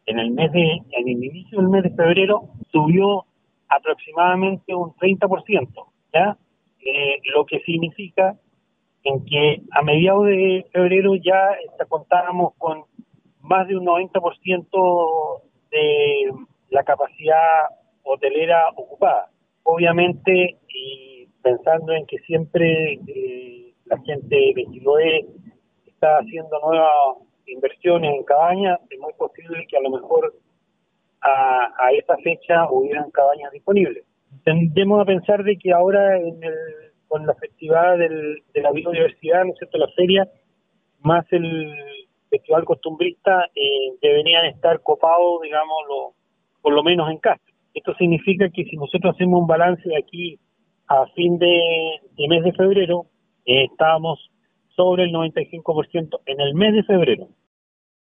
en el inicio del mes de febrero subió aproximadamente un 30%, ¿ya? Lo que significa en que a mediados de febrero ya contábamos con más de un 90% de la capacidad hotelera ocupada. Obviamente, y pensando en que siempre la gente de Chiloé está haciendo nuevas inversiones en cabañas, es muy posible que a lo mejor a esa fecha hubieran cabañas disponibles. Tendemos a pensar de que ahora con la festividad de la biodiversidad, ¿no es cierto?, la feria, más el festival costumbrista, deberían estar copados, digámoslo, por lo menos en casa. Esto significa que si nosotros hacemos un balance de aquí a fin de mes de febrero, estábamos sobre el 95% en el mes de febrero.